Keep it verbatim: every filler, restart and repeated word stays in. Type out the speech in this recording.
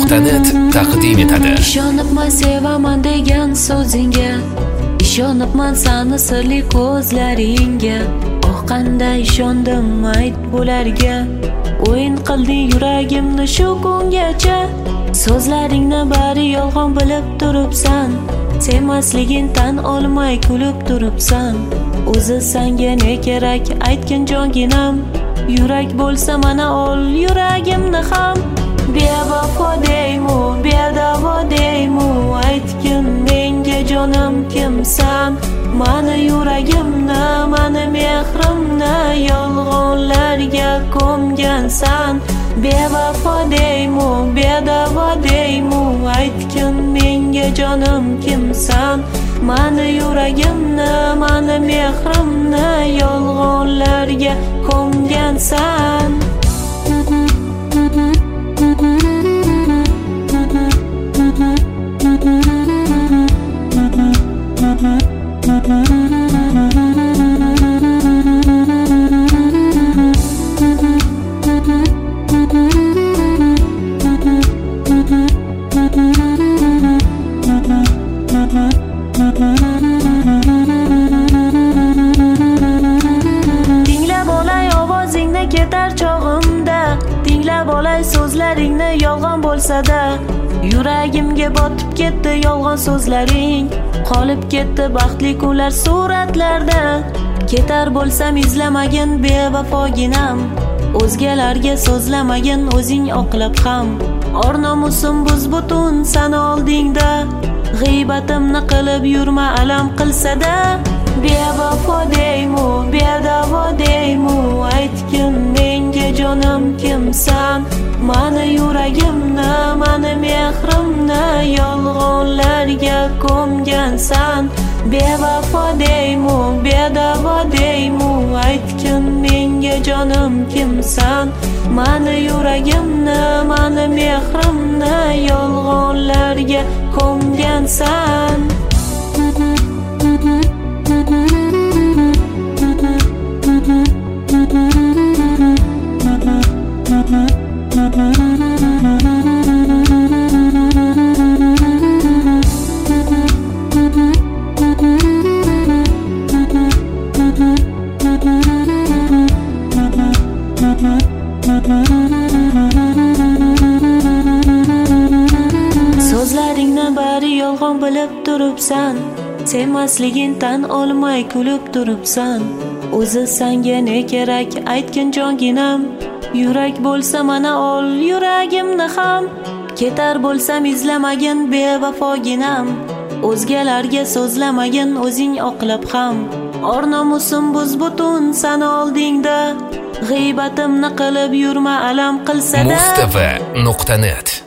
nuqta net taqdim etadi. Ishonibman sevaman degan so'zingga, ishonibman sani sirli ko'zlaringga. Oh qanday ishondim ayt bularga, o'yin qilding yuragimni shu kungacha. So'zlaringni bari yolg'on bilib turibsan, sevmasligin tan olmay kulib turibsan. O'zi senga ne kerak aytgin jonginam, yurak bo'lsa mana ol yuragimni ham. Bevafo deymu, bedavo deymu, aytgin menga jonim kimsan? Mani yuragimni, mani mehrimni yolg'onlarga ko'mgansan. Bevafo deymu, bedavo deymu, aytgin menga jonim kimsan? Mani yuragimni, mani mehrimni yolg'onlarga ko'mgansan. Dinglab olay ovozingni ketar chog'imda, dinglab olay so'zlaringni yolg'on bo'lsa-da. Yuragimga botib ketdi yolg'on so'zlaring, qolib ketdi baxtli kunlar suratlarda. Ketar bo'lsam izlamagin bevafoginam, o'zgalarga so'zlamagin o'zing oqlab ham. Or nomusim buz butun sana oldingda, g'iybatimni qilib yurma alam qilsa-da. Bevafo deymu, bedavo deymu, aytgin menga jonim kimsan? Mani yuragimni, mani mehrimni yolg'onlarga ko'mgansan. Bevafo deymu, bedavo deymu, aytgin menga jonim kimsan? Mani yuragimni, mani mehrimni yolg'onlarga ko'mgansan. So'zlaringni bari yolg'on bilib turibsan, sevmasligin tan olmay kulib turibsan. O'zi senga ne kerak aytgin jonginam, yurak bo'lsa mana ol yuragimni ham. Ketar bo'lsam izlamagin bevafoginam, o'zgalarga so'zlamagin o'zing oqlab ham. Or nomusim buz butun sana oldingda, g'iybatimni qilib yurma alam qilsa-da. mustafa nuqta net